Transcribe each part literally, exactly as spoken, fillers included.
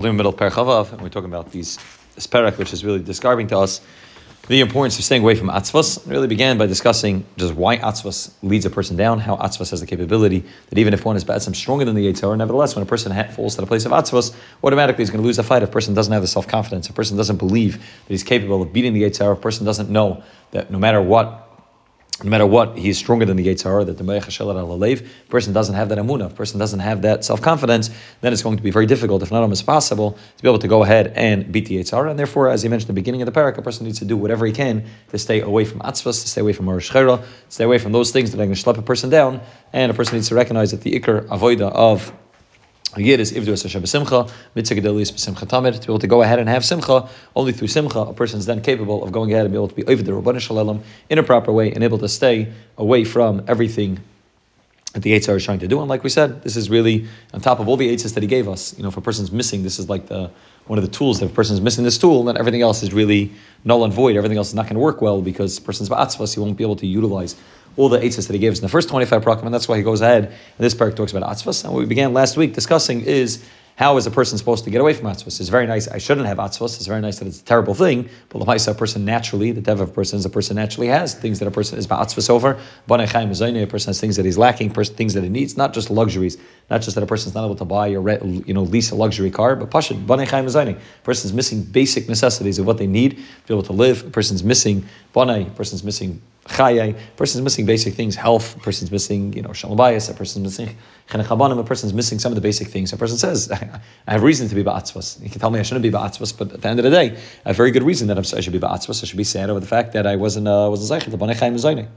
We're in the middle of Perek Chavav, and we're talking about these this perek, which is really describing to us the importance of staying away from atzvos. It really began by discussing just why atzvos leads a person down, how atzvos has the capability that even if one is ba'atzim stronger than the Yetzer Hara, nevertheless, when a person ha- falls to the place of atzvos, automatically he's going to lose the fight. If a person doesn't have the self-confidence, if a person doesn't believe that he's capable of beating the Yetzer Hara, if a person doesn't know that no matter what, no matter what, he's stronger than the Yetzer Hara, that the Me'ach Hashelet al-Alev, person doesn't have that emunah, if person doesn't have that self-confidence, then it's going to be very difficult, if not almost possible, to be able to go ahead and beat the Yetzer Hara. And therefore, as he mentioned at the beginning of the parak, a person needs to do whatever he can to stay away from atzvos, to stay away from Marash Chera, to stay away from those things that are going to schlep a person down, and a person needs to recognize that the ikar avoida of Yid is Ivdu Hashem b'simcha, mitzvah gedol is b'simcha tamid. To be able to go ahead and have simcha, only through simcha, a person is then capable of going ahead and be able to be over the Rabbanan Shalom in a proper way and able to stay away from everything that the Yetzer Hara is trying to do. And like we said, this is really on top of all the eitzes that he gave us. You know, if a person's missing, this is like the one of the tools. That if a person's missing this tool, then everything else is really null and void. Everything else is not going to work well because the person's ba'atzvos, he won't be able to utilize all the eitzes that he gave us in the first twenty-five prakim, and that's why he goes ahead. And this parak talks about atzvos. And what we began last week discussing is how is a person supposed to get away from atzvos. It's very nice. I shouldn't have atzvos. It's very nice that it's a terrible thing. But l'maisa, a person naturally, the dev of a person is a person naturally has things that a person is ba'atzvos over. Banei chaim mezayne, a person has things that he's lacking, things that he needs, not just luxuries, not just that a person's not able to buy or you know lease a luxury car, but pashut banei chaim mezayne. A person's missing basic necessities of what they need to be able to live. A person's missing banei. A person's missing Chayai, a person's missing basic things, health, a person's missing, you know, shalom bayis, a person's missing chenech habanim, a person's missing some of the basic things. A person says, I have reason to be ba'atzvos. You can tell me I shouldn't be ba'atzvos, but at the end of the day, I have very good reason that I'm, I should be ba'atzvos. I should be sad over the fact that I wasn't uh, wasn't zeichel, the banei chaim mezayne.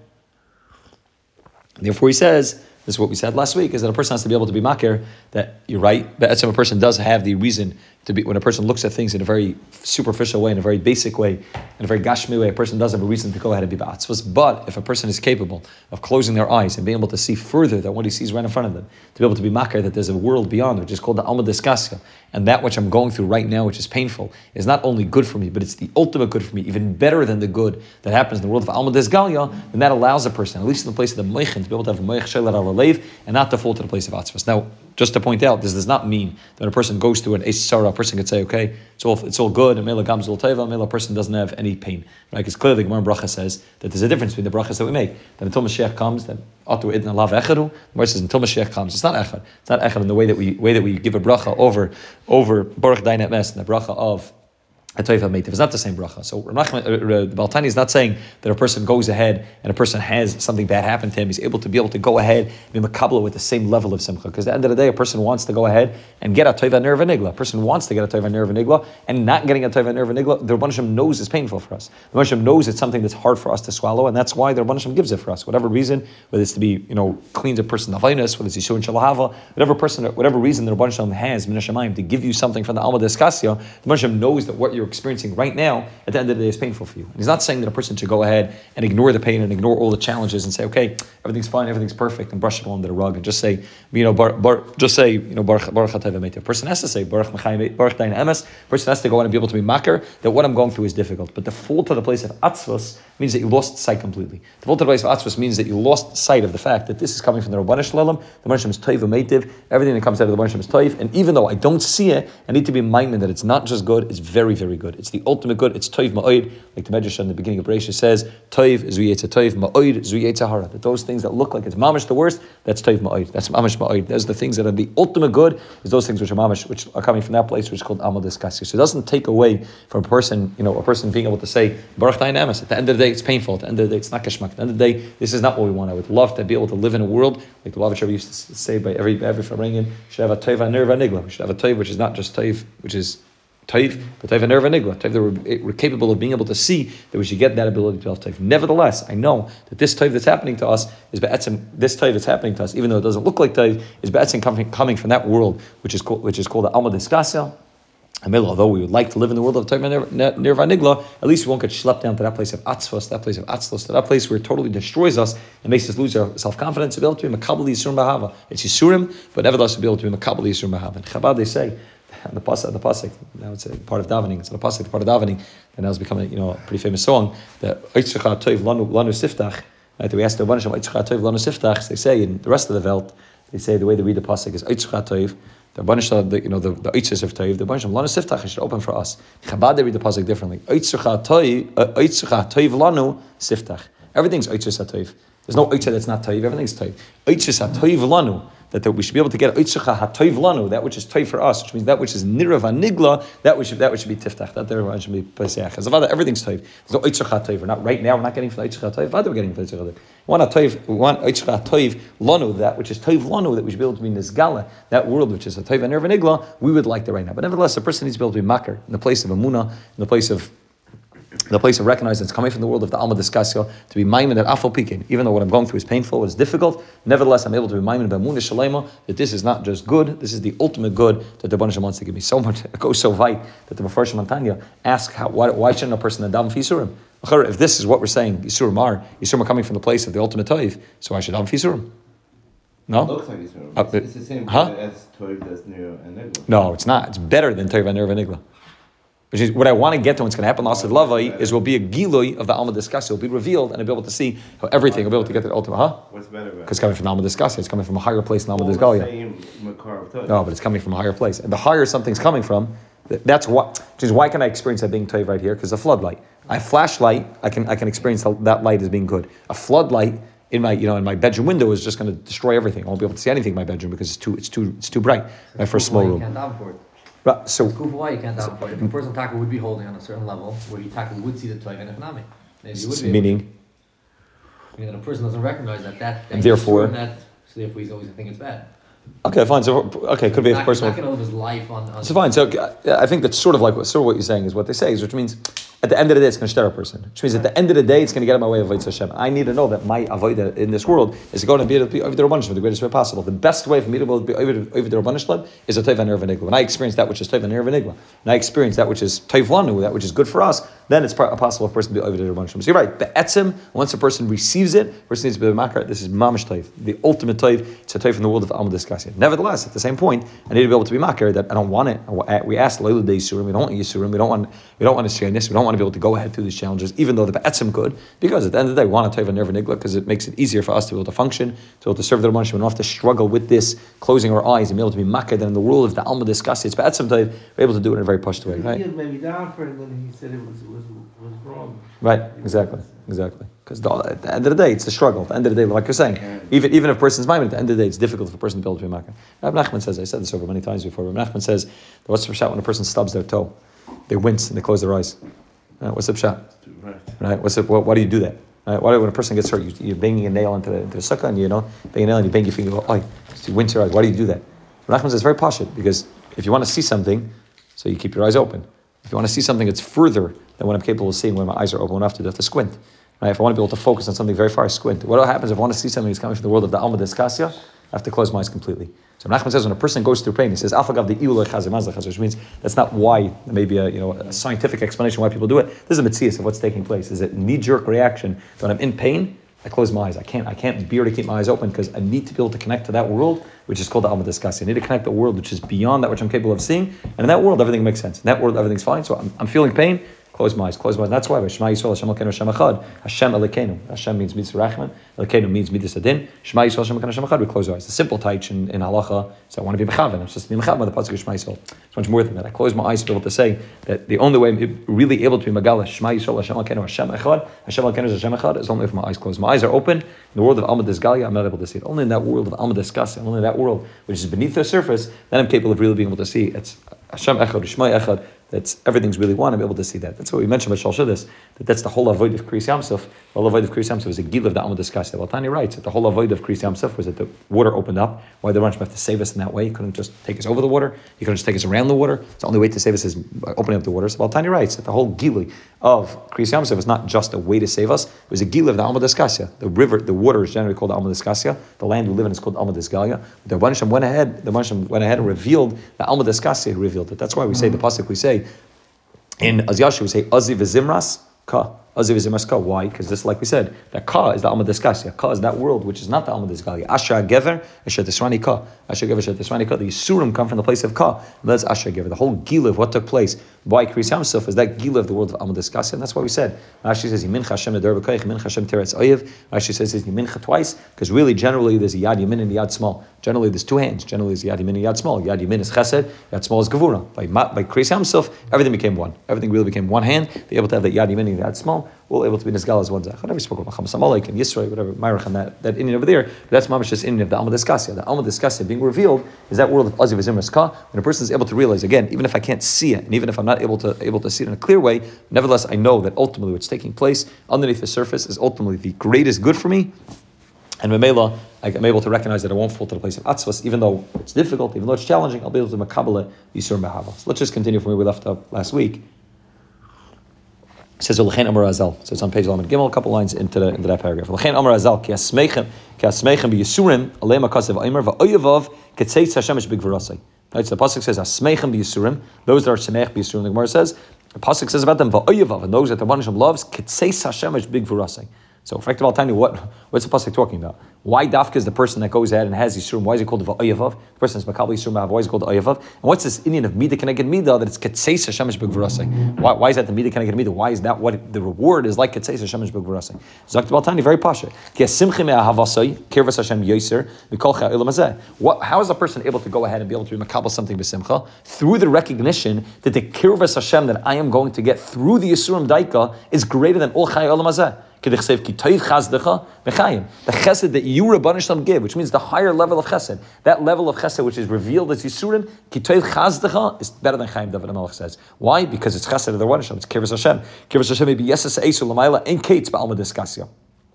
Therefore he says, this is what we said last week, is that a person has to be able to be makir, that you're right, but a person does have the reason to be, when a person looks at things in a very superficial way, in a very basic way, in a very gashmi way, a person does have a reason to go ahead and be ba'atzvos. But if a person is capable of closing their eyes and being able to see further than what he sees right in front of them, to be able to be makir, that there's a world beyond, which is called the Alma Diskasya, and that which I'm going through right now, which is painful, is not only good for me, but it's the ultimate good for me, even better than the good that happens in the world of Alma Disgalya, then that allows a person, at least in the place of the Meichin, to be able to have a Meich Shelet al-Alev, and not to fall to the place of atzvos. Now, just to point out, this does not mean that when a person goes through an Yetzer Hara, a person could say, okay, it's all it's all good, and Mela Gamzul Teva, Mela, a person doesn't have any pain. Right? Because clearly, Gemara Bracha says that there's a difference between the brachas that we make. That until Mashiach comes, that Atu Idna Lav Echaru, the Gemara says until Mashiach comes, it's not Echad. It's not Echad in the way that we way that we give a bracha over over Baruch Dainet Mes, and the bracha of it's not the same bracha. So the Baal Tanya is not saying that a person goes ahead and a person has something bad happen to him, he's able to be able to go ahead and be makabla with the same level of simcha. Because at the end of the day, a person wants to go ahead and get a toiva nerva nigla. A person wants to get a toiva nerva nigla, and not getting a toiva nerva nigla, the Rebbeinu Shem knows is painful for us. The Rebbeinu Shem knows it's something that's hard for us to swallow, and that's why the Rebbeinu Shem gives it for us. Whatever reason, whether it's to be, you know, cleans a person of avaynos, whether it's yisur shalahava, whatever person, whatever reason the Rebbeinu Shem has min hashamayim to give you something from the Alma Diskasya, the Rebbeinu Shem knows that what you're experiencing right now, at the end of the day, is painful for you. And he's not saying that a person should go ahead and ignore the pain and ignore all the challenges and say, okay, everything's fine, everything's perfect, and brush it all under the rug and just say, you know, bar, bar, just say, you know, Baruch Baruch Atay v'Meitav. A person has to say, Baruch Mechayim, Baruch Dain Emes. A person has to go on and be able to be makar that what I'm going through is difficult. But the fall to the place of atzvos means that you lost sight completely. The fall to the place of atzvos means that you lost sight of the fact that this is coming from the Rabbanan Shalom. The Rebbeinu Shem is toiv v'meitiv. Everything that comes out of the Rebbeinu Shem is toiv. And even though I don't see it, I need to be minded that it's not just good, it's very, very good. It's the ultimate good. It's toiv ma'oid, like the Medrash in the beginning of Bereishis says, toiv zu yetzer toiv, ma'oid zu yetzer hara. That those things that look like it's mamish the worst, that's toiv ma'oid. That's mamish ma'oid. Those are the things that are the ultimate good, is those things which are mamish, which are coming from that place, which is called Alma Diskasya. So it doesn't take away from a person, you know, a person being able to say, Baruch Dain Emes. At the end of the day, it's painful. At the end of the day, it's not kashmak. At the end of the day, this is not what we want. I would love to be able to live in a world, like the Lubavitcher used to say by every every Farangian, should have a toiv nerva nigla. We should have a toiv which is not just toiv, which is Toiv, but Toiv and Nerva Nigla. Toiv that we're, we're capable of being able to see that we should get that ability to have Toiv. Nevertheless, I know that this Toiv that's happening to us is Be'etzim, this Toiv that's happening to us, even though it doesn't look like Toiv, is Be'etzim coming, coming from that world, which is called, which is called the Alma Diskasya. And although we would like to live in the world of Toiv and Nerva Nigla, at least we won't get schlepped down to that place of Atzvos, that place of Atzlos, to that place where it totally destroys us and makes us lose our self-confidence to be able to be Makabal Yisurim Bahava. It's Yisurim, but nevertheless to be able to be Makabal Yisurim Bahava. In Chabad they say, the pasuk, the pasuk, now it's a part of davening. It's the pasuk, the part of davening, and now it's become a, you know, a pretty famous song. That Eitzcha Toiv Lanu Lanu Siftach. Right? We asked the Rebbeinu Shem Eitzcha Toiv Lanu Siftach. They say in the rest of the Welt, they say the way they read the pasuk is Eitzcha Toiv. The Banishah, the you know the the Eitzes of Toiv, the Banishah Lana Siftach should open for us. Chabad they read the pasuk differently. Eitzucha Toiv, Eitzucha Toiv Lanu Siftach. Everything's Eitzes HaToiv. There's no Eitzah that's not Toiv. Everything's Toiv. Eitzes HaToiv Lanu. That, that we should be able to get Eitzucha HaToiv Lanu, that which is Toiv for us, which means that which is Nirav HaNigla, that which that which should be Tiftach. That there should be Pesach. As everything's Toiv. There's no Eitzucha HaToiv. We're not right now. We're not getting from the Eitzucha HaToiv. We're getting from the Eitzucha HaToiv. We want a Toiv. We want Eitzucha HaToiv Lanu, that which is Toiv Lanu, that we should be able to be Nizgala, that world which is a Toiv and Nirav HaNigla. We would like that right now. But nevertheless, a person needs to be able to be Makar in the place of Amunah, in the place of the place of recognizing it's coming from the world of the Alma Discasio, to be maimed at Afal Pikin, even though what I'm going through is painful, it's difficult, nevertheless I'm able to be maimed by Munah Shalema, that this is not just good, this is the ultimate good that the Rebbeinu Shalom wants to give me. So much, it goes so wide that the Mefarshim Antanya ask, how, why, why shouldn't a person daven for Yisurim? If this is what we're saying, Yisurim are, Yisurim are coming from the place of the ultimate Toiv, so I should daven for Yisurim. No? It looks like Yisurim. Uh, it's, it's the same huh? as Toiv that's Nirav and Nigla. No, it's not. It's better than Toiv and Nirav and Nigla. Which is what I want to get to. What's going to happen last of Lavai is will be a gilui of the Alma Discasio. It'll be revealed, and I'll be able to see how everything. I'll be able to get to the ultimate. Huh? What's better? Because it's coming from the Alma Discasio. It's coming from a higher place than Alma Disgalia. No, but it's coming from a higher place, and the higher something's coming from, that's what. Which is why can I experience that being toiv right here? Because a floodlight. I flashlight. I can I can experience that light as being good. A floodlight in my you know in my bedroom window is just going to destroy everything. I won't be able to see anything in my bedroom because it's too it's too it's too bright. My first small room. Right, so it's cool why you can't daven for it. If a person taka would be holding on a certain level where he taka would see the toiv and economic. Maybe would be meaning meaning that a person doesn't recognize that that and therefore that so therefore he's always thinking it's bad. Okay, fine. So okay, could be not, a person. He's not going to live his life on. on so fine. So I think that's sort of like what sort of what you're saying is what they say is, which means at the end of the day it's going to shter a person. Which means at the end of the day it's going to get in my way of avodah Hashem. I need to know that my avodah in this world is going to be able to be over the Rabbanan Shalom the greatest way possible. The best way for me to be able to be over the Rabbanan Shalom is a toiv and nirav and nigla. When I experience that which is toiv and nirav and nigla, and I experience that which is toiv lanu, that which is good for us, then it's possible for a person to be over the Rabbanan Shalom. So you're right. The etzim, once a person receives it, a person needs to be a makar. This is mamish toiv, the ultimate toiv. It's a toiv from the world of Alma Discasio. Nevertheless, at the same point, I need to be able to be makar that I don't want it. We ask Leila de Yisurim. We don't want Yisurim. We don't want. We don't want to share this. We don't want to be able to go ahead through these challenges, even though the be'etzim could, because at the end of the day, we want to toiv and nirav and nigla because it makes it easier for us to be able to function, to be able to serve the Rabbanan Shalom. We don't have to struggle with this, closing our eyes and be able to be makar. Then in the world of the Alma Discasio, it's be'etzim toiv. We're able to do it in a very pushed way, right? He maybe down for it, and then he said it was was was wrong. Right, exactly, exactly. Because at the end of the day, it's the struggle. At the end of the day, like you're saying, even even if a person's mind, at the end of the day, it's difficult for a person to be able to be makar. Rabbi Nachman says, I said this over many times before. Rabbi Nachman says, what's the pshat when a person stubs their toe? They wince and they close their eyes. Right, what's the pshat? Right. Right. What's the, why, why do you do that? Right? Why do, when a person gets hurt, you, you're banging a nail into the, into the sukkah, and you know, bang a nail and you bang your finger. Oh, you wince your eyes. Why do you do that? Rabbi Nachman says it's very pashut because if you want to see something, so you keep your eyes open. If you want to see something that's further than what I'm capable of seeing when my eyes are open enough to, do, I have to squint. Right? If I want to be able to focus on something very far, I squint. What happens if I want to see something that's coming from the world of the Alma Discasio? I have to close my eyes completely. So Nachman says when a person goes through pain, he says, Afagav the iulay chazir mazlach, which means that's not why, maybe a, you know, a scientific explanation why people do it. This is a mitzias of what's taking place. Is it knee-jerk reaction? When I'm in pain, I close my eyes. I can't I can't bear to keep my eyes open because I need to be able to connect to that world, which is called the Alma Discasio. I need to connect to a world which is beyond that which I'm capable of seeing. And in that world, everything makes sense. In that world, everything's fine. So I'm, I'm feeling pain. Close my eyes, close my eyes. That's why Shema Yisrael, Hashem Elokeinu, Hashem Echad. Hashem Elokeinu. Hashem means mitzvah rachman. Elokeinu means midas adin. Shema Yisrael, Hashem Elokeinu, Hashem Echad. We close our eyes. The simple taich in, in halacha is I want to be mechaven. I'm supposed to be mechaven by the pasuk of Shema Yisrael. It's much more than that. I close my eyes to be able to say that the only way I'm really able to be megala Shema Yisrael, Hashem Elokeinu, Hashem Echad. Hashem Elokeinu, Hashem Echad is only if my eyes close. My eyes are open. In the world of Alma Disgalia, I'm not able to see it. Only in that world of Alma Discasio, only in that world which is beneath the surface, then I'm capable of really being able to see. It's Hashem Echad, Shema Echad. That's everything's really one. I'm able to see that. That's what we mentioned about Shalshadis. That that's the whole avoid of Kriyas Yamsuf. The whole avoid of Kriyas Yamsuf was a gil of the Alma Discasio. Well, Tani writes that the whole avoid of Kriyas Yamsuf was that the water opened up. Why the Ranch have to save us in that way? He couldn't just take us over the water. He couldn't just take us around the water. It's the only way to save us is opening up the water. So well, Tani writes that the whole gili of Kriyas Yamsuf was not just a way to save us. It was a gil of the Alma Discasio. The river, the water is generally called the Alma Discasio. The land we live in is called Alma Disgalia. The Banisham went ahead. The Banisham went ahead and revealed the Alma Discasio. Revealed it. That's why we say the pasuk we say. In Az Yashu, we say Azi v'Zimras ka. Aziv is Imras Ka. Why? Because this, like we said, that Ka is the Alma Discassia. Ka is that world which is not the Alma Discassia. Asher Gever, Asher Tisrani Ka. Asher Gever, Asher Tisrani Ka. The Yisurim come from the place of Ka. And that's Asher Gever. The whole Gila of what took place by Kriyas Yamsuf is that Gila of the world of Alma Discassia. And that's why we said, Rashi says, Yimincha Hashem Nedar B'Koich, Yimincha Hashem Teretz Oyev. Rashi says, Yimincha twice, because really, generally, there's a Yad Yamin and a Yad Small. Generally, there's two hands. Generally, there's Yad Yamin and Yad Small. Yad Yamin is Chesed, Yad Small is Gevura. By, by Kriyas Yamsuf, everything became one. Everything really became one hand. They're able to have that Yad Yamin and Yad Small. We're able to be Nizgal as one Zach. I never spoke about Chamas Amalek and Yisrael, whatever, Myrach and that, that Indian over there. But that's Mamash just Indian of the Alma Discassia. The Alma Discassia being revealed is that world of Aziv Zimras Ka. When a person is able to realize, again, even if I can't see it, and even if I'm not able to able to see it in a clear way, nevertheless, I know that ultimately what's taking place underneath the surface is ultimately the greatest good for me. And Memela, I'm able to recognize that I won't fall to the place of Atzvas, even though it's difficult, even though it's challenging, I'll be able to Makabala Yisur Mahava. So let's just continue from where we left up last week. It says L'chein Amar Azal. So it's on page Lamed Gimel, a couple lines into the into that paragraph. L'chein Amar Azal ki asmeichem ki asmeichem b'yisurim alei makasev aimer va'oyevav ketzeitz Hashemesh b'gvurasei. Right. So the pasuk says asmeichem b'yisurim. Those that are semeich b'yisurim. The Gemara says the pasuk says about them va'oyevav, and those that the one Hashem loves ketzeitz Hashemesh b'gvurasei. So, effective al tani, what what's the pasuk talking about? Why Dafka is the person that goes ahead and has Yisurim? Why is he called the Oyevav? The person is Makabel Yisurim. Why is he called the Oyevav? And what's this Indian of Mida Keneged Mida that it's Ketseis Hashemesh B'Gvurasei? Why why is that the Mida Keneged Mida? Why is that what the reward is like Ketseis Hashemesh B'Gvurasei? Zakti al tani, very pasha. Ki asimchi me'ahavasai kirvas Hashem yoser v'kolcha ilam hazeh. What? How is a person able to go ahead and be able to Makabel something b'simcha through the recognition that the kirvas Hashem that I am going to get through the Yisurim Daika is greater than all Chai ilam hazeh? The chesed that you Rabbanan Shalom give, which means the higher level of chesed, that level of chesed which is revealed as Yisurim, is better than Chaim David HaMelech says. Why? Because it's chesed of the Rabbanan Shalom. It's Kirvas Hashem. Kirvas Hashem may be Yeses Eisu L'mayla and Kates Ba'alma Discassia.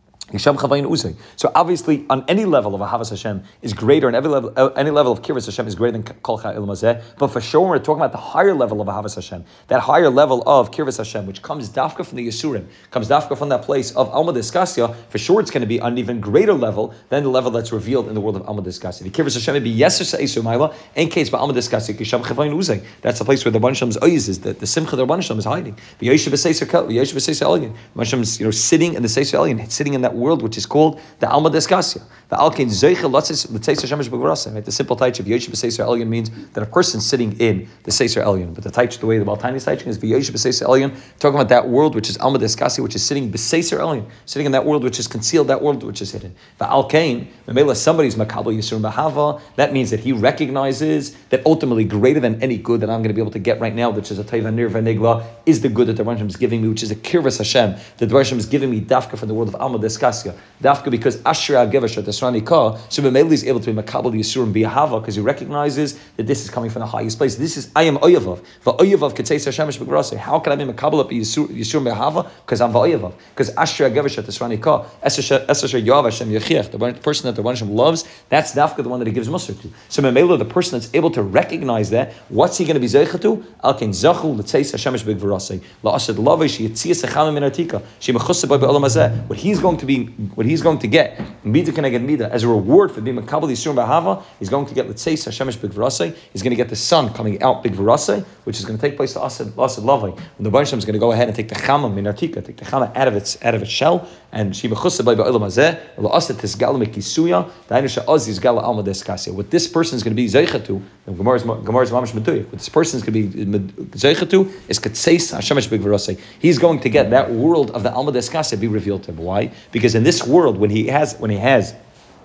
So obviously, on any level of Ahavas Hashem is greater, and every level, uh, any level of Kirvas Hashem is greater than Kol Cha'il Mazeh. But for sure, we're talking about the higher level of Ahavas Hashem, that higher level of Kirvas Hashem, which comes dafka from the Yisurim, comes dafka from that place of Alma Discassia. For sure, it's going to be on an even greater level than the level that's revealed in the world of Alma Discassia. The Kirvas Hashem may be Yeser Se'esu Ma'ila, in case by Alma Discassia Kisham Chavayin Uzay. That's the place where the Rabbanan Shalom's oyes is, the, the Simcha the Rabbanan Shalom is hiding. The Yeshiv Se'esu Kel, the Yeshiv Se'esu Elyon. Rabbanan Shalom's, you know, sitting in the Se'esu Elyon, sitting in that world which is called the Alma Discassia. The Alkein Zeichel Latzis L'Tzeis Hashemesh B'Gvurasei. Right? The simple taich of Yeshiv B'Seiser Elyon means that a person sitting in the Seiser Elyon. But the taich, the way the Baltani is taiching is Yeshiv B'Seiser Elyon, talking about that world which is Alma Discassia, which is sitting B'Seiser Elyon, sitting in that world which is concealed, that world which is hidden. The Alkein, Memela, somebody's Makabel Yisurim B'Hava. That means that he recognizes that ultimately greater than any good that I'm going to be able to get right now, which is a Taiva Nir V'Nigla, is the good that the Rebbe is giving me, which is a Kirvas Hashem. The Rebbe is giving me dafka from the world of Alma Discassia. Dafka because Asher Agevash at the Srani Ka, so Memeli is able to be Makabel the Yisurim B'Hava because he recognizes that this is coming from the highest place. This is I am Oyevav. Va'oyevav Ketzeis Hashemesh B'Gvurasei. How can I be Makabel up Yisurim B'Hava? Because I'm Va'oyevav. Because Asher Agevash at the Srani Ka, Esher Yoav Hashem Yechiach, the person that the Rebbe loves, that's dafka the one that he gives Musar to. So Memeli, the person that's able to recognize that, what's he going to be Zeicha to? Alkein Zachul L'Tzeis Hashemesh B'Gvurasei. La'ased Lavish Yitzias Echamim Min Artika. She Mechusah By B'Olam Hazeh. What he's going to be, what he's going to get, Mida Keneged Mida, as a reward for being Makabel Yisurim B'Hava, he's going to get L'Tzeis Hashemesh B'Gvurasei. He's going to get the sun coming out B'Gvurasei, which is going to take place to Asad Lavai. And the Rebbe is going to go ahead and take the Chama Min Artika, take the Chama out of its out of its shell, and she Mechusah By B'Olam Hazeh. La'ased Tisgal Mekisuya. Da'inu She'az Yizgal Alma Discassia. What this person is going to be Zeicha to, the Gemara's Gemara's Mamash Meduyik. What this person is going to be Zeicha to is Ketzeis Hashemesh B'Gvurasei. He's going to get that world of the Alma Discassia be revealed to him. Why? Because in this world, when he has, when he has,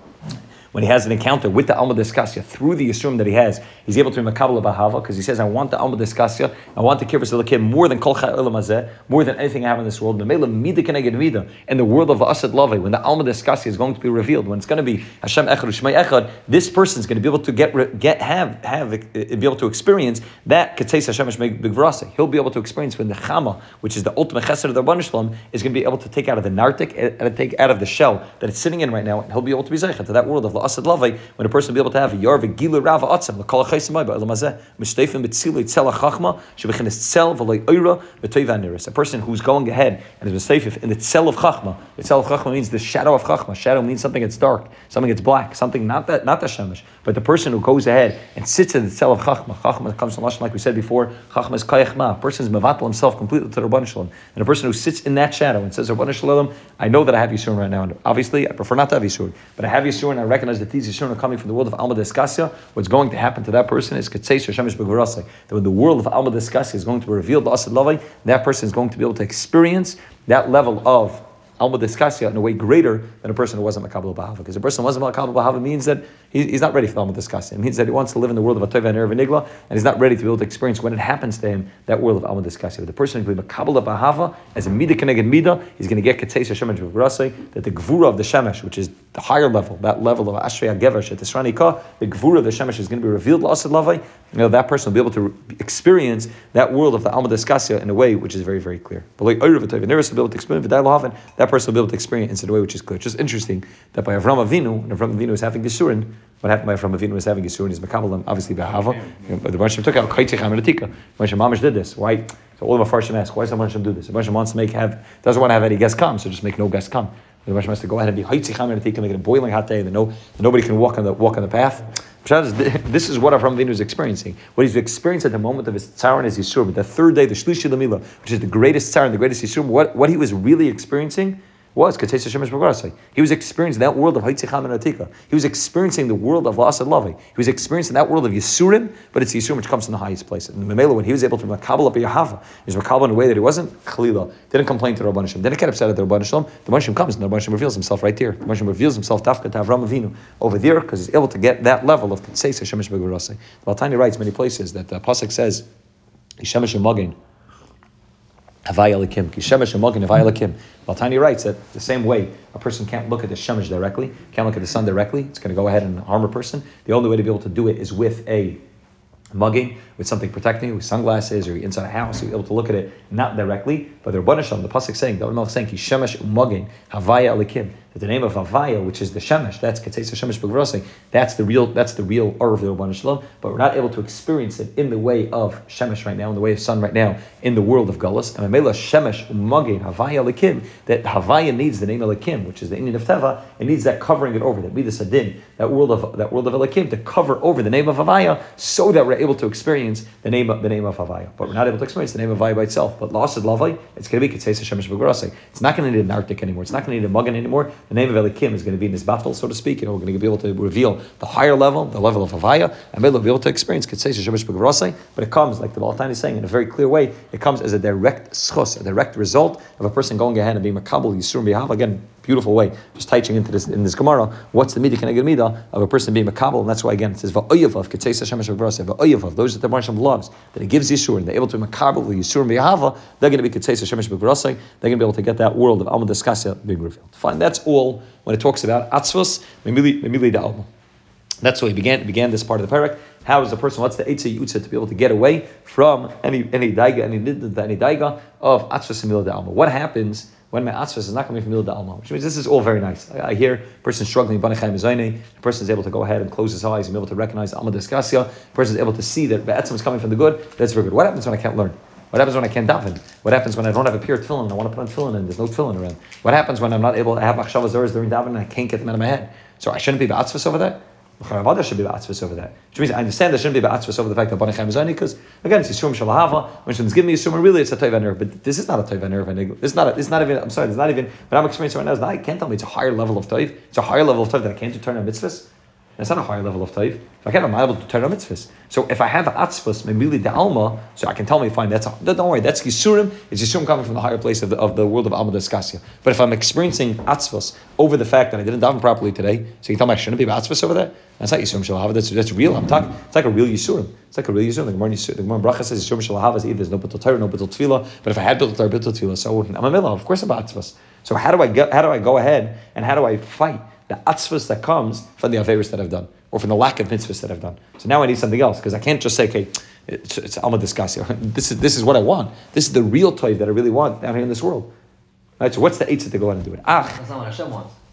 when he has an encounter with the Alma Discassia through the Yisurim that he has, he's able to be Makabel B'Hava because he says, I want the Alma Discassia, I want the Kirvas Elokim more than Kol Cha'il Mazeh, more than anything I have in this world. The Mela Mida Keneged Mida, in the world of Asad Lavai, when the Alma Discassia is going to be revealed, when it's going to be Hashem Echad U'Shmei Echad, this person is going to be able to get, get have, have, be able to experience that Ketzeis Hashem B'Gvurasei. He'll be able to experience when the Chama, which is the ultimate Chesed of the Rebbeinu Shalom, is going to be able to take out of the nartik and take out of the shell that it's sitting in right now, and he'll be able to be Zeicha to that world of la'asad lavai, when a person will be able to have a yarv gilu rava atzem l'kol chaysimai ba'elamazeh mishteifim b'tzilei tzela chachma shebechinas tzel v'loi oira v'toiv aniris. A person who's going ahead and is misteifif in the tzel of chachma. The tzel of chachma means the shadow of chachma. Shadow means something that's dark, something that's black, something not that not the shemesh, but the person who goes ahead and sits in the tzel of chachma. Chachma comes from lashon, like we said before. Chachma is kayach ma. A person is mevatel himself completely to Rabban Shalom, and a person who sits in that shadow and says, Rabban Shalom, I know that I have Yisurin right now, and obviously I prefer not to have Yisurin, but I have Yisurin, and I recognize that these Yisurin are coming from the world of Alma Deskasya. What's going to happen to that person is Ketseis Shemesh B'Gvarasai, that when the world of Alma Deskasya is going to be revealed to Asad Lavai, that person is going to be able to experience that level of Alma Deskasya in a way greater than a person who wasn't Makabal Bahava. Because a person who wasn't Makabal Bahava means that he, he's not ready for Alma Deskasya. It means that he wants to live in the world of Atoiv and Erev and Nigla, and he's not ready to be able to experience when it happens to him that world of Alma Deskasya. But the person who will be Makabal Bahava as a Mida Keneged Mida, he's going to get Ketzeis Shemesh B'Grasei, that the Gvura of the Shemesh, which is the higher level, that level of Ashrei HaGever, Shet Esrani Ka, the Gvura of the Shemesh is going to be revealed to Asad Lavai. You know, that person will be able to re- experience that world of the Alma Deskasya in a way which is very, very clear. But like Erev Atoiv and Erev will be able to experience that person will be able to experience in a way which is clear. It's just interesting that by Avram Avinu, and Avram Avinu is having Yisurin, what happened by Avram Avinu is having Yisurin is Mekabel, obviously B'Ahava. You know, the Rebbe took out Chaytzich HaMeratika. The Rebbe Mamash did this. Why? So all the Mefarshim ask, why does the Rebbe do this? The Rebbe wants to make have doesn't want to have any guests come, so just make no guests come. The Rebbe has to go ahead and be Chaytzich HaMeratika, make it a boiling hot day, and no, nobody can walk on the walk on the path. This is what Avram Avinu is experiencing. What he's experiencing at the moment of his tzar and his yisur, but the third day, the shlishi lamila, which is the greatest tzar and the greatest yisur, what, what he was really experiencing was Ketzeis Shemesh B'Grasei. He was experiencing that world of Haitzich HaMeratika. He was experiencing the world of La'asad Lavai. He was experiencing that world of Yisurim, but it's Yisurim which comes from the highest place. And Memela, when he was able to makabel up Yahava, he was makabel in a way that he wasn't Chalila, didn't complain to the Rabban Shalom, didn't get upset at the Rabban Shalom. The Rabban Shalom comes and the Rabban Shalom reveals himself right there. The Rabban Shalom reveals himself Tafka to Avram Avinu over there because he's able to get that level of Ketzeis Shemesh B'Grasei. The Baltani writes many places that the Pasuk says, Yishemesh Magin. Havai Elikim, Ki Shemesh Magin Havai Elikim. Baltani writes that the same way a person can't look at the Shemesh directly, can't look at the sun directly, it's going to go ahead and harm a person. The only way to be able to do it is with a mugging, with something protecting you, with sunglasses, or you're inside a house, you're able to look at it not directly, but the Rebbeinu Shalom, the pasuk saying, the Rebbeinu saying, Ki Shemesh mugging Havaya Elikim, that the name of Havaya, which is the Shemesh, that's Ketzeis Shemesh B'Grasei, that's the real, that's the real Ur of the Rebbeinu Shalom, but we're not able to experience it in the way of Shemesh right now, in the way of sun right now, in the world of Gullus, and Amela Shemesh mugging Havaya Elikim, that Havaya needs the name Elikim, which is the Indian of Teva, it needs that covering it over, that Midas Adin, that world of that world of Elikim, to cover over the name of Havaya, so that we're able to experience the name of the name of Havaya. But we're not able to experience the name of Havaya by itself. But La'asad Lavai, it's going to be Ketzeis Shemesh B'Grasei. It's not going to need an Arctic anymore. It's not going to need a Muggin anymore. The name of Elikim is going to be in this battle, so to speak. You know, we're going to be able to reveal the higher level, the level of Havaya, and we'll be able to experience Ketzeis Shemesh B'Grasei. But it comes, like the Baltani is saying, in a very clear way, it comes as a direct schos, a direct result of a person going ahead and being Makabel Yisur B'Hav. Again, beautiful way, just touching into this in this Gemara. What's the midah keneged midah of a person being makabel? And that's why again it says va'oyevav ketzeis Shemesh B'Grasei va'oyevav. Those that the Rebbeinu Shalom loves, that he gives yisur and they're able to be makabel yisur and b'yahava, they're going to be ketzeis Shemesh B'Grasei. They're going to be able to get that world of Alma Deskasya being revealed. Fine, that's all when it talks about atzvos memili memili da'alma. That's why he began began this part of the parak. How is the person? What's the eitzah yutza to be able to get away from any any daiga any any daiga of atzvos and milah da'alma? What happens when my atzvos is not coming from milah da'alma? Which means this is all very nice. I, I hear a person struggling, the person is able to go ahead and close his eyes and be able to recognize Alma Deskasya. The person is able to see that be'etzem is coming from the good. That's very good. What happens when I can't learn? What happens when I can't daven? What happens when I don't have a pair of tefillin and I want to put on tefillin and there's no tefillin around? What happens when I'm not able to have machshavas zoros during daven and I can't get them out of my head? So I shouldn't be ba'atzvos over that? There should be ba'atzvos over that. Which means I understand there shouldn't be ba'atzvos over the fact that Bani Chaim is only because again it's Yisrum Shalahava. When someone's giving me Yisrum, really it's a Toiv Nerve. But this is not a Toiv Nerve. This is not. A, this is not even. I'm sorry. It's not even. But I'm experiencing right now. Is not, I can't tell me it's a higher level of Toiv. It's a higher level of Toiv that I can't do turn on mitzvahs. It's not a higher level of Toiv. If I can't, I'm not able to turn on mitzvahs. So if I have atzvos, memili da'alma, so I can tell me, fine, that's a, don't worry, that's Yisurim. It's Yisurim coming from the higher place of the, of the world of Alma Deskasya. But if I'm experiencing atzvos over the fact that I didn't daven properly today, so you tell me I shouldn't be atzvos over that? That's not Yisurim Shalahava. That's that's real. I'm talking. It's like a real Yisurim. It's like a real Yisurim. The Gemara, the Gemara Bracha says Yisurim Shalahava is either there's no B'tul Torah, no B'tul Tefillah. But if I had B'tul Torah, B'tul Tefillah, so I'm a milah. Of course, I'm atzvos. So how do I go? How do I go ahead and how do I fight the atzvos that comes from the averis that I've done, or from the lack of mitzvahs that I've done? So now I need something else because I can't just say, okay, it's, it's Alma Deskasya. This is this is what I want. This is the real toiv that I really want down here in this world. Right? So what's the eitzah to go out and do it? Ach. That's not what Hashem wants.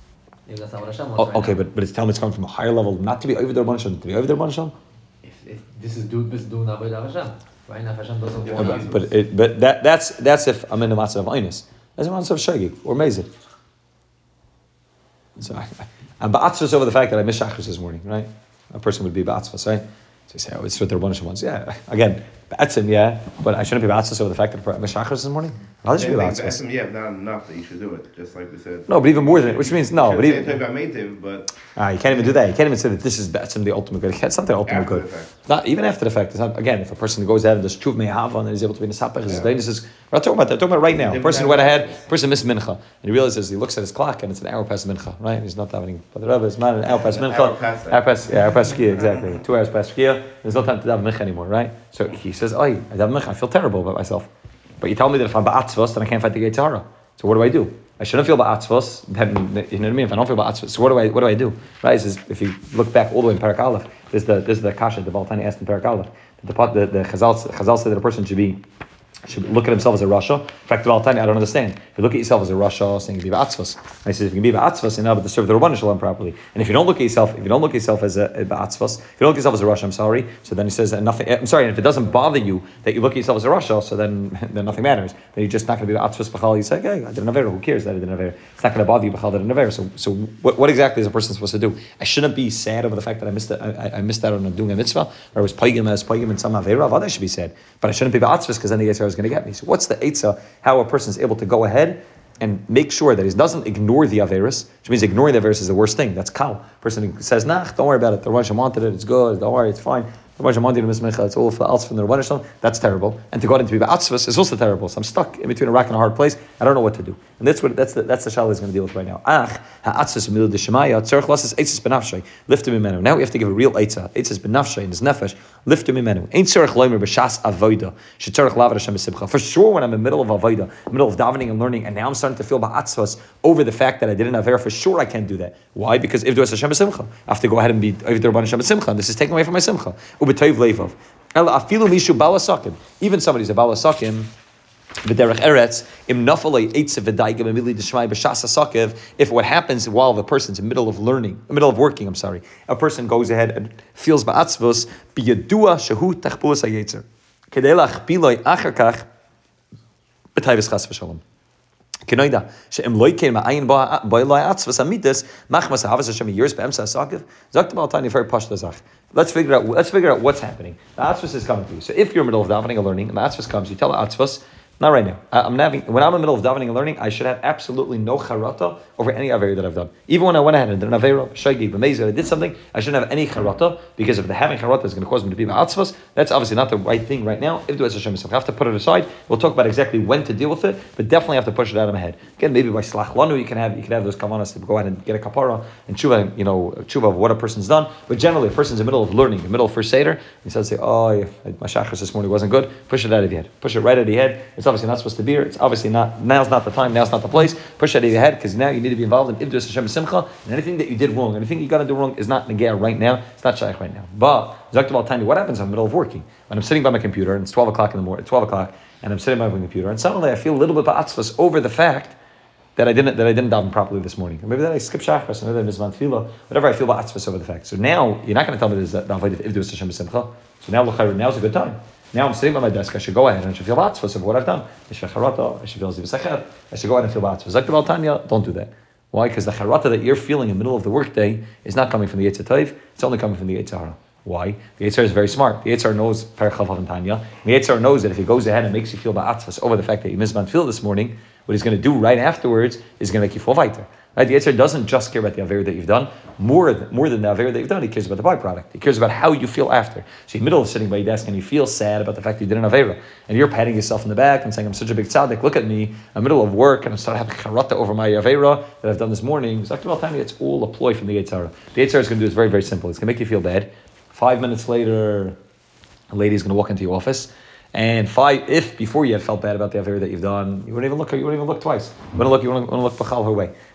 Maybe that's not what Hashem wants Oh, right okay, now. but but it's telling me it's coming from a higher level, not to be over the Rabban Hashem, to be over the Rabban Hashem. If, if this is do this is doing Avodah Hashem, right now, if Hashem doesn't Yeah, want But us, but, it, but that that's that's if I'm in the matzah of einus. That's a matzah of shagig or mezid. So I, I'm ba'atzvus over the fact that I missed shachris this morning, right? A person would be ba'atzvus, right? So you say, oh, it's what the Rabban Hashem wants. Yeah, again, ba'atzim, yeah, but I shouldn't be ba'atzvus over the fact that I missed shachris this morning. I should be Same thing, ba'atzvus. Basem, yeah, not enough that you should do it, just like we said. No, but even more than it, which means no, You but should even. say about Meitiv, but Ah, you can't even do that. You can't even say that this is ba'atzim, the ultimate good. It's not the ultimate After good. the fact. Not even after the fact. It's not, again, if a person goes ahead and does tshuv me'ahava and is able to be in the sapach, Yeah. this is we're not talking about that. We're talking about right now. A Different person went ahead, dynamics. person missed mincha, and he realizes he looks at his clock and it's an hour past mincha, right? He's not davening, but the Rebbe is not an hour past An mincha. hour past that. Hour past, yeah, hour past shkia, exactly. Two hours past shkia. There's no time to daven mincha anymore, right? So he says, "Oh, I daven mincha. I feel terrible about myself." But you tell me that if I'm ba'atzvos, then I can't fight the Yetzer Hara. So what do I do? I shouldn't feel ba'atzvos. You know what I mean? If I don't feel ba'atzvos, so what do I what do I do? Right? This is, if you look back all the way in Parak Aleph, this is the this is the kasha the Baal Tanya asked in Parak Aleph. The the the Chazal Chazal said that a person should be should look at himself as a Rasha. In fact, the Baal Tanya, I don't understand. If you look at yourself as a Rasha, saying you be ba'atzvos, I said if you can be ba'atzvos, you're able to serve the Rabban Shalom properly. And if you don't look at yourself, if you don't look at yourself as a, a ba'atzvos, if you don't look at yourself as a Rasha, I'm sorry. So then he says that nothing. I'm sorry. And if it doesn't bother you that you look at yourself as a Rasha, so then then nothing matters. Then you're just not going to be ba'atzvos b'chal. You say, hey, I did an avera. Who cares that I did an avera? It's not going to bother you b'chal that I did an avera. So so what, what exactly is a person supposed to do? I shouldn't be sad over the fact that I missed it. I, I missed out on doing a mitzvah, or I was paigim as paigim in some avera. Other should be sad, but I shouldn't be ba'atzvos because then the Yetzer Hara is going to get me. So what's the Eitzah, how a person is able to go ahead and make sure that he doesn't ignore the Averis, which means ignoring the Averis is the worst thing. That's kal. Person says, nah, don't worry about it. The Rosh wanted it, it's good, don't worry, it's fine. The Rosh wanted it, it's all else from the Rabban Shalom. That's terrible. And to go into be ba'atzvus is also terrible. So I'm stuck in between a rock and a hard place. I don't know what to do. And that's what that's the that's the shaila he's going to deal with right now. Ach, ha'atzvus milu d'shemaya, tzarech lasses eitzes benafshay, lift him imenu. Now we have to give a real eitzah. Eitzes benafshay in his nefesh, lift him imenu. Ain't tzarech loimer b'shas avoida, shetzarech lavar Hashem b'simcha. For sure, when I'm in the middle of avoida, middle of davening and learning, and now I'm starting to feel ba'atzvus over the fact that I didn't have for sure I can't do that. Why? Because if do Hashem b'simcha, I have to go ahead and be if do Hashem b'simcha, and this is taken away from my simcha. Ubetoiv leivav. Afilu mishu balasakim. Even somebody's a balasakim. V'derech eretz im nafalei eitzev v'daigim emili d'shmai b'shas hasakev. If what happens while the person's in the middle of learning, in the middle of working, I'm sorry, a person goes ahead and feels ba'atzvos b'yadua shehu tachpulas hayetzer kedei lachpiloi acher kach b'tayvis chas v'shalom. Kenoida she'im loikein ma'ayin ba'ilai atzvos amitis machmas havas Hashem years be'emsa hasakev. Zok the Baal Tanya very pashta zach. Let's figure out. Let's figure out what's happening. The atzvos is coming to you. So if you're in the middle of davening and learning, and the atzvos comes, you tell the atzvos, not right now. I, I'm having when I'm in the middle of davening and learning, I should have absolutely no charata over any avera that I've done. Even when I went ahead and did an avera, shagi, b'mezid, I did something, I shouldn't have any charata because if the having charata is going to cause me to be atzvos, that's obviously not the right thing right now. If do Hashem, I have to put it aside. We'll talk about exactly when to deal with it, but definitely have to push it out of my head. Again, maybe by slach lanu, you can have you can have those kavanas to go ahead and get a kapara and tshuva, you know, tshuva of what a person's done. But generally, a person's in the middle of learning, in the middle of first seder, he says, say, oh, if my shachris this morning wasn't good, push it out of your head. Push it right out of your head. It's obviously not supposed to be. It's obviously not, now's not the time, now's not the place. Push it out of your head, because now you need to be involved in Ibdus Hashem Simcha, and anything that you did wrong, anything you got to do wrong is not negaya right now, it's not shaykh right now. But, Zakta Baal Tanya, what happens in the middle of working? When I'm sitting by my computer, and it's twelve o'clock in the morning, twelve o'clock, and I'm sitting by my computer, and suddenly I feel a little bit ba'atzvos over the fact that I didn't that I didn't daven properly this morning. Or maybe that I skipped shachris, or maybe that I mizman tefillah, whatever I feel ba'atzvos over the fact. So now, you're not going to tell me this that Davide Ibdus Hashem Simcha. So now, now's a good time. Now I'm sitting by my desk, I should go ahead and I should feel ba'atzvos of what I've done. I should charata, I should feel zivasachet, I should go ahead and feel ba'atzvos. Like the Baal Tanya, don't do that. Why? Because the charata that you're feeling in the middle of the workday is not coming from the Yetzer Tov, it's only coming from the Yetzer Hara. Why? The Yetzer Hara is very smart. The Yetzer Hara knows Perek Chavav and Tanya. The Yetzer Hara knows that if he goes ahead and makes you feel ba'atzvos over the fact that you missed Manfil this morning, what he's going to do right afterwards is going to make you feel weiter. Right? The Yetzer Hara doesn't just care about the Aver that you've done. More than, more than the Aver that you've done, he cares about the byproduct. He cares about how you feel after. So you're in the middle of sitting by your desk and you feel sad about the fact that you did an Aver. And you're patting yourself in the back and saying, I'm such a big tzaddik, look at me. I'm in the middle of work and I'm starting to have charata over my Aver that I've done this morning. Zakta Baal Tanya, it's all a ploy from the Yetzer Hara. The Yetzer Hara is going to do is very, very simple. It's going to make you feel bad. Five minutes later, a lady is going to walk into your office. And five, if before you had felt bad about the Aver that you've done, you wouldn't even look. You wouldn't even look twice. You wouldn't look. You wouldn't, wouldn't look b'chal her way.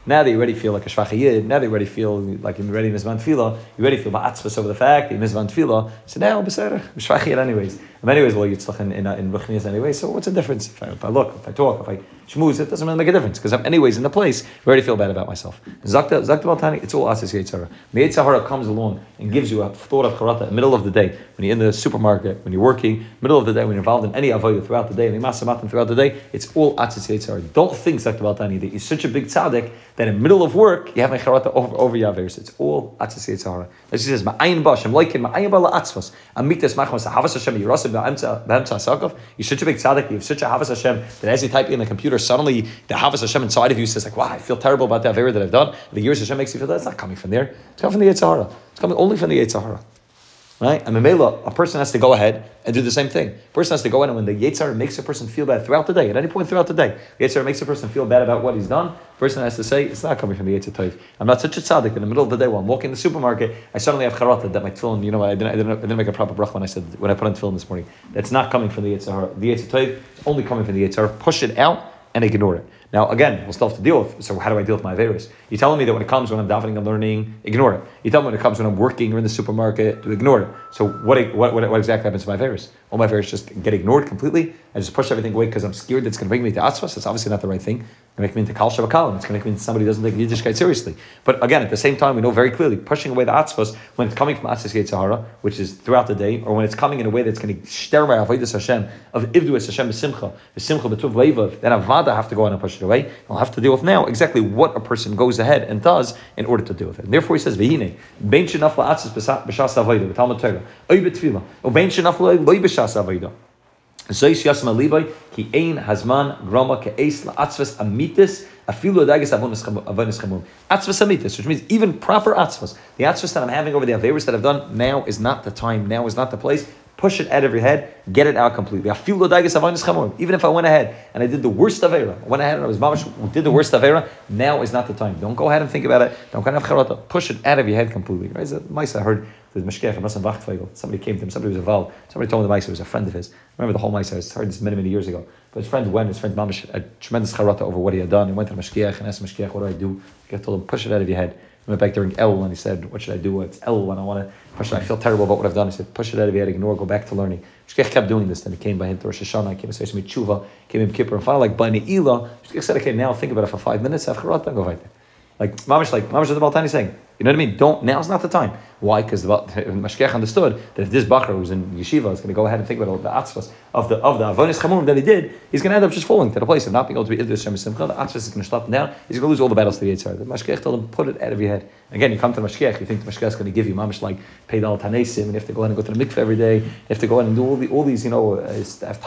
Now that you already feel like a shvach yid, now that you already feel like you're ready mizvan tefillah, you already feel ba'atzvus over the fact that you mizvan tefillah. So now, b'seder, shvach yid anyways. In many ways, well, you're still in in, in ruchnias anyway. So what's the difference? If I, if I look, if I talk, if I shmooze, it doesn't really make a difference because I'm anyways in the place. I already feel bad about myself. Zakta Zakta Baltani, it's all asis yitzhara. The yitzhara comes along and gives you a thought of charata in the middle of the day when you're in the supermarket, when you're working, middle of the day when you're involved in any avodah throughout the day, and masamatim throughout the day. It's all asis yitzhara. Don't think Zakta Baltani that you're such a big tzaddik that in the middle of work you have a charata over over yaveris. It's all asis yitzhara. As he says, ma'ayin bash, I'm like him, ma'ayin bala atzvos, amitas machmas havas Hashem yirasim ba'amtza ba'amtza asakov. You're such a big tzaddik. You have such a havas Hashem that as you type in the computer, suddenly the havas Hashem inside of you says like, wow, I feel terrible about the avera that I've done. The years Hashem makes you feel that. It's not coming from there. It's coming from the Yitzhara. It's coming only from the Yitzhara. Right? And Memela, a person has to go ahead and do the same thing. A person has to go in, and when the Yitzhara makes a person feel bad throughout the day, at any point throughout the day, the Yitzhara makes a person feel bad about what he's done, the person has to say, it's not coming from the Yitzhara. I'm not such a tzaddik in the middle of the day while I'm walking in the supermarket, I suddenly have charata that my tefillin, you know, I didn't, I didn't, I didn't make a proper bracha when I said, when I put on tefillin this morning. That's not coming from the Yitzhara. The Yitzhara is only coming from the Yitzhara. Push it out and ignore it. Now, again, we'll still have to deal with, so how do I deal with my virus? You're telling me that when it comes when I'm davening and learning, ignore it. You tell me when it comes when I'm working or in the supermarket, to ignore it. So what what, what, what exactly happens to my virus? All my virus just get ignored completely? I just push everything away because I'm scared that it's going to bring me to atzvas? That's obviously not the right thing. It's going to make me into kal shavakal, it's going to make me into somebody who doesn't take Yiddishkeit seriously. But again, at the same time, we know very clearly, pushing away the atzvas, when it's coming from atzvas Yitzhara, which is throughout the day, or when it's coming in a way that's going to shter my avodas Hashem, of ivdu es Hashem b'simcha, b'simcha b'tuv leivav, then avada have to go on and push it away. I'll have to deal with now exactly what a person goes ahead and does in order to deal with it. And therefore he says, V'hine, bein shenaf la'atzvas b'shas avodah, b'talmud Torah, oy b'tefillah, o bein shenaf loy b'shas avodah. Zois yasma libay ki ein hazman grama ke'es la'atzvas amitis afilu adagas avonis chamum. Atzvas amitis, which means even proper atzvas. The atzvas that I'm having over the averis that I've done, now is not the time, now is not the place. Push it out of your head, get it out completely. Afilu adagas avonis chamum. Even if I went ahead and I did the worst avera, I went ahead and I was mamash, did the worst avera, now is not the time. Don't go ahead and think about it. Don't kind of charata. Push it out of your head completely. Right? So, mice I heard the mashkech of Nassan Wachtfeigel. Somebody came to him, somebody was involved. Somebody told him the mice was a friend of his. I remember the whole mice. I heard this many, many years ago. But his friend went, his friend mamash had tremendous charata over what he had done. He went to the mashkech and asked the mashkech, what do I do? He told him, push it out of your head. He went back during El and he said, what should I do? It's El and I want to push it. I feel terrible about what I've done. He said, push it out of your head, ignore, go back to learning. Mashkech kept doing this. Then he came by him to Rosh Hashanah, came to Yom Tshuva, came in Kippur, and finally, like by Ne'ilah, Mashkech said, okay, now think about it for five minutes, have charata, go right there. Like mamash, like mamash, the Baltani saying, you know what I mean? Don't. Now's not the time. Why? Because the Mashkech understood that if this bacher who's in yeshiva is going to go ahead and think about all the atzvas of the of the avonis chamum that he did, he's going to end up just falling to the place of not being able to be Idris Shem Simcha. The atzvas is going to stop him down. He's going to lose all the battles to the Yitzhar. The Mashkech told him, put it out of your head. Again, you come to the Mashkech, you think the Mashkech is going to give you mamash like pay dal tanesim, and you have to go ahead and go to the mikveh every day. You have to go ahead and do all the all these you know uh,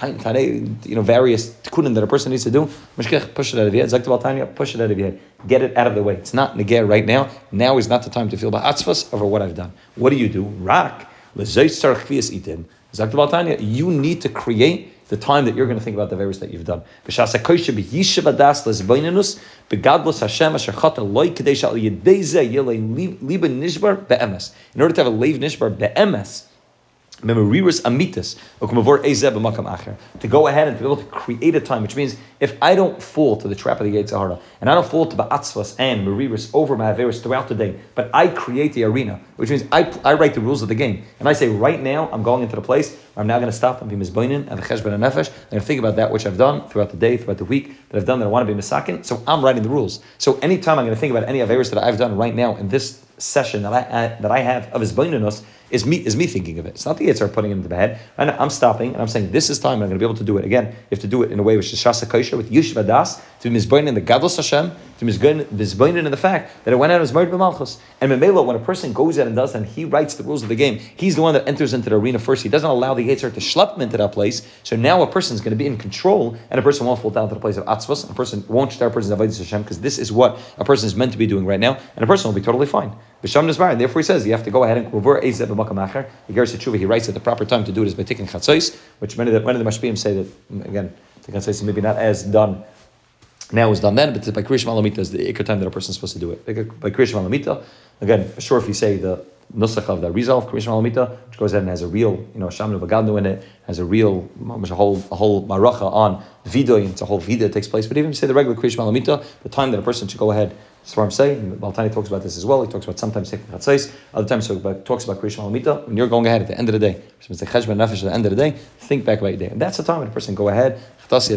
tanei, you know various tikkunim that a person needs to do. Mashkech, push it out of your head. Zakta Tanya, push it out of your head. Get it out of the way. It's not negir right now. Now is not the time to feel about atzvas over what I've done. What do you do? Rak itin. You need to create the time that you're going to think about the virus that you've done. In order to have a leiv nishbar be'emes, to go ahead and to be able to create a time, which means if I don't fall to the trap of the Yitzhara, and I don't fall to ba'atzvas and meriris over my averis throughout the day, but I create the arena, which means I I write the rules of the game, and I say right now I'm going into the place where I'm now going to stop and be mizbainin and the cheshbon and nefesh, and I'm going to think about that which I've done throughout the day, throughout the week that I've done that I want to be misakin. So I'm writing the rules. So anytime I'm going to think about any averis that I've done right now in this session that I uh, that I have of hizbainus, is me is me thinking of it. It's not the Yitzhar putting it into the head. And I'm stopping and I'm saying this is time and I'm going to be able to do it. Again, you have to do it in a way which is shasa kosher with yishuv das, to be mizbainin in the gadlus Hashem, to be mizbainin in the fact that it went out as married b'malchus. And memela, when a person goes out and does that and he writes the rules of the game, he's the one that enters into the arena first. He doesn't allow the Yitzhar to schlep him into that place. So now a person is going to be in control and a person won't fall down to the place of atzvos. A person won't start a person's avodas Hashem because this is what a person is meant to be doing right now, and a person will be totally fine. B'sham nisvar, and therefore he says you have to go ahead and kuvur ezeh b'makam acher. The Geras Tshuva, he writes that the proper time to do it is by taking chatzos, which many of the, many of the mashpiyim say that again the chatzos is maybe not as done now is done then, but by Kriyash Malamita is the ikar time that a person is supposed to do it. By Kriyash Malamita, again, sure if you say the nusach of the Rizal of Kriyash Malamita, which goes ahead and has a real, you know, Shamnu Bagadnu in it, has a real, a whole, a whole maracha on vidoy, it's a whole vida that takes place. But even if you say the regular Kriyash Malamita, the time that a person should go ahead That's what I'm saying. Baltani talks about this as well. He talks about sometimes taking chatzais, other times he talks about Kriyish Malamita. When you're going ahead at the end of the day, it's the cheshbon nefesh at the end of the day, think back about your day. And that's the time when a person go ahead, to go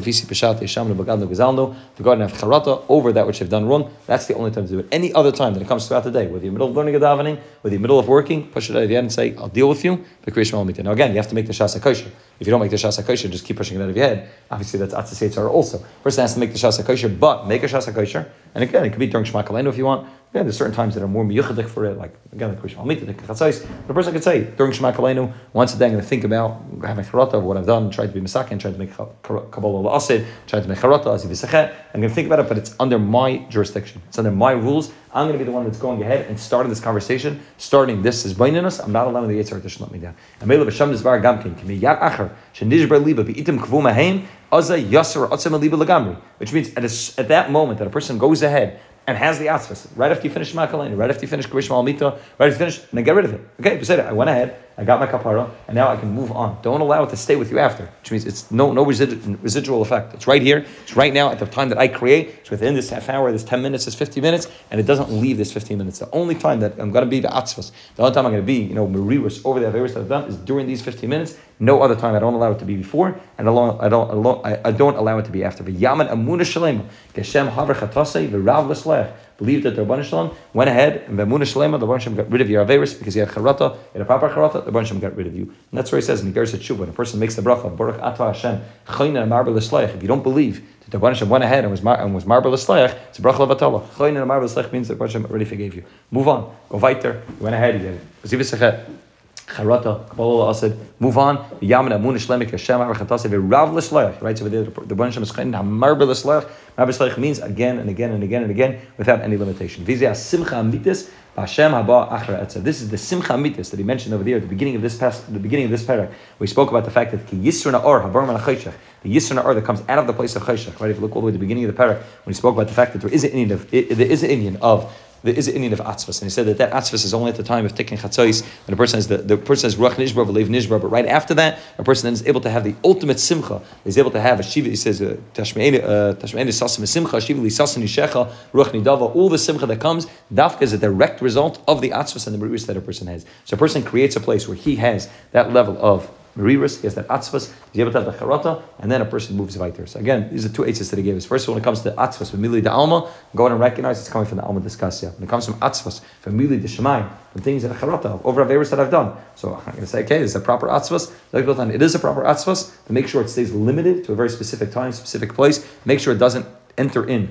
ahead and have charata over that which they've done wrong. That's the only time to do it. Any other time that it comes throughout the day, whether you're in the middle of learning a davening, whether you're in the middle of working, push it out of the end and say, I'll deal with you, but Kriyish Malamita. Now again, you have to make the Shas HaKosher. If you don't make the Shas HaKosher, just keep pushing it out of your head. Obviously that's Atzis Yitzhar also. Person has to make the Shas HaKosher, but make a Shas HaKosher. And again, it could be during Shema Kaleinu if you want. Again, there's certain times that are more miyuchadik for it, like again, like Kriyish Malamita, the chatzais. The person could say during Shema Kaleinu, once a day I'm going to think about having charata of what I've done, trying to be misakin, trying to make kabbalah la'asid, trying to make charata aziv v'sechet. I'm going to think about it, but it's under my jurisdiction. It's under my rules. I'm going to be the one that's going ahead and starting this conversation, starting this is baininus. I'm not allowing the Yitzhar to shut me down. And Mele b'sham nizvar gamkin kimi yad acher shenishbar liba b'itim kvu mahem azay yasser atzem liba legamri. Which means at, a, at that moment that a person goes ahead and has the atzvas, right after you finish Shema Kaleinu, right after you finish Kriyish Malamita, right after you finish, and then get rid of it. Okay, beseder, I went ahead, I got my kapara, and now I can move on. Don't allow it to stay with you after, which means it's no no residual, residual effect. It's right here, it's right now at the time that I create, it's within this half hour, this ten minutes, this fifteen minutes, and it doesn't leave this fifteen minutes. The only time that I'm going to be the atzvas, the only time I'm going to be, you know, merirus over the averis that I've done is during these fifteen minutes. No other time. I don't allow it to be before, and I don't, I don't, I don't allow it to be after. V'yaman amuna shalema, geshem haver chatasei v'rav l'slech. Believe that the Rabban Shalom went ahead and B'emunah Shalema, the Rabban Shalom got rid of your Averis because you had Charata, you had a proper Charata, the Rabban Shalom got rid of you. And that's where he says in Geras Tshuva, when a person makes the bracha, Baruch Atah Hashem, Chayna and Marber L'Sleich, if you don't believe that the Rabban Shalom went ahead and was, mar- and was Marber L'Sleich, it's a bracha Levatala. Chayna and Marber L'Sleich means that the Rabban Shalom already forgave you. Move on. Go weiter. You went ahead, you did it. Ziv Sechet. Charata, Kabbalah Asad, move on. Yamin Amun Shlemik Hashem Arachatase Rav L'Sleich. Right, so the the Rabban Shalom is Chayin Hamar L'Sleich. Marber L'Sleich means again and again and again and again without any limitation. Vizia Simcha Amitis Hashem Haba Achra Etzav. This is the Simcha Amitis that he mentioned over there at the beginning of this past, the beginning of this parak. We spoke about the fact that Ki Yisur Na'or Habar Man Chayshach, the Yisur Na'or that comes out of the place of Chayshach. Right, if you look all the way to the beginning of the parak, when he spoke about the fact that there is an Indian of there is an Indian of there is an Indian of atzvas, and he said that that atzvas is only at the time of taking chatzos, when a person has the, the person has ruach nishbar, v'leiv nishbar, but right after that, a person then is able to have the ultimate simcha. He's able to have a shiva. He says tashmeini sasim simcha, shiva li sasim nishecha, ruach nidava. All the simcha that comes, dafka is a direct result of the atzvas and the merirus that a person has. So a person creates a place where he has that level of merirus, he has that atzvas, he's able to have the charata, and then a person moves weiter. So again, these are two eitzes that he gave us. First, when it comes to atzvas, from mili de alma, go on and recognize it's coming from the alma diskasya. When it comes from atzvas, from mili de shemayim, from things that are charata, over averis that I've done. So I'm going to say, okay, is it a proper atzvas? It is a proper atzvas, but make sure it stays limited to a very specific time, specific place. Make sure it doesn't enter in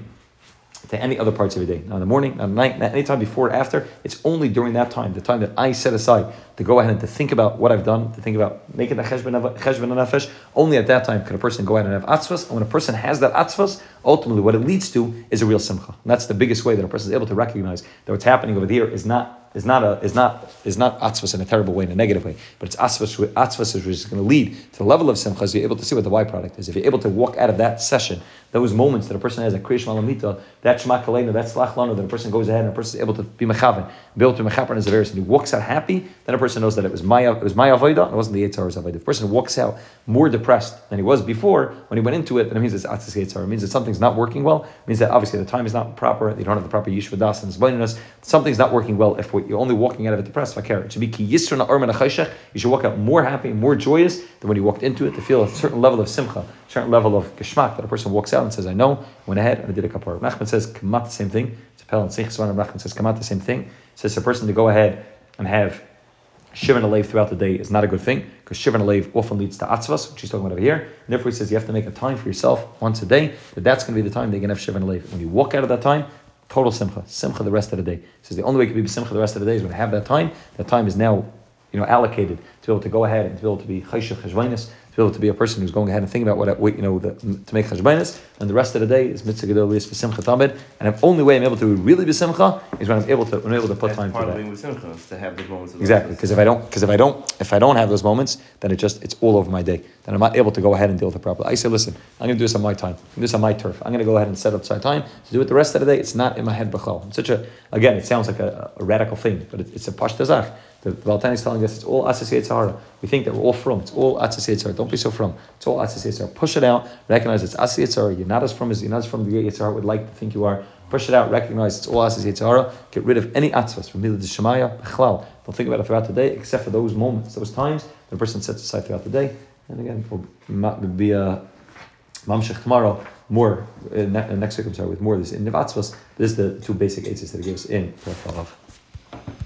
to any other parts of your day. Not in the morning, not at night, not any time before or after. It's only during that time, the time that I set aside to go ahead and to think about what I've done, to think about making the cheshbon nefesh. Only at that time can a person go ahead and have atzvas. And when a person has that atzvas, ultimately what it leads to is a real simcha. And that's the biggest way that a person is able to recognize that what's happening over here is not is not a is not is not atzvas in a terrible way, in a negative way, but it's atzvas atzvas which is going to lead to the level of simcha. So you're able to see what the byproduct is. If you're able to walk out of that session, those moments that a person has at Kriyish Malamita, that Shema Kaleinu, that Slach Lanu, that a person goes ahead and a person is able to be mechaven, be able to mechaper in his averis, and he walks out happy, then a person knows that it was my it was my avodah, it wasn't the Yitzhar's avodah. If a person walks out more depressed than he was before when he went into it, then it means it's atzis Yitzhar. It means that something's not working well. It means that obviously the time is not proper. You don't have the proper yishva das and zbaininus. Something's not working well if you're only walking out of it depressed. It should be ki yisra na'or min ha'chayshach. You should walk out more happy, more joyous than when you walked into it, to feel a certain level of simcha, a certain level of geschmack, that a person walks out and says, I know, went ahead and I did a kapara. Nachman says, kamat, the same thing. It's a pel and seichs one, and Nachman says, kamat, the same thing. It says a person to go ahead and have shivan alev throughout the day is not a good thing, because shivan alev often leads to atzvas, which he's talking about over here. And therefore he says you have to make a time for yourself once a day, that that's going to be the time that you can have shivan alev. When you walk out of that time, total simcha, simcha the rest of the day. He says the only way you can be simcha the rest of the day is when you have that time. That time is now, you know, allocated to be able to go ahead and to be able to be chayshach cheshvainis, to be able to be a person who's going ahead and thinking about what, you know, the, to make cheshvainis, and the rest of the day is mitzvah gedol liyas b'simcha tamid. And the only way I'm able to really be simcha is when I'm able to when I'm able to put That's time part to of that. being with simcha, is to have those moments of Exactly, because if I don't, because if I don't, if I don't have those moments, then it just it's all over my day. Then I'm not able to go ahead and deal with it properly. I say, listen, I'm going to do this on my time. I'm going to do this on my turf. I'm going to go ahead and set up side time to do it the rest of the day. It's not in my head b'chal. It's such a again, it sounds like a, a radical thing, but it, it's a pashtazach. The Baal is telling us it's all Atzis Yitzhara. We think that we're all from. It's all Atzis Yitzhara. Don't be so from. It's all Atzis Yitzhara. Push it out. Recognize it's Atzis Yitzhara. You're not as from as you're not as from the Yitzhara would like to think you are. Push it out. Recognize it's all Atzis Yitzhara. Get rid of any Atzvas from Milah Shemaya. Bechlal. Don't think about it throughout the day, except for those moments, those times when a person sets aside throughout the day. And again, we'll be a mamshech tomorrow. More uh, ne- next week. I'm sorry, with more of this in Nevatzvas. This is the two basic eitzes that he gives in Perek Vav.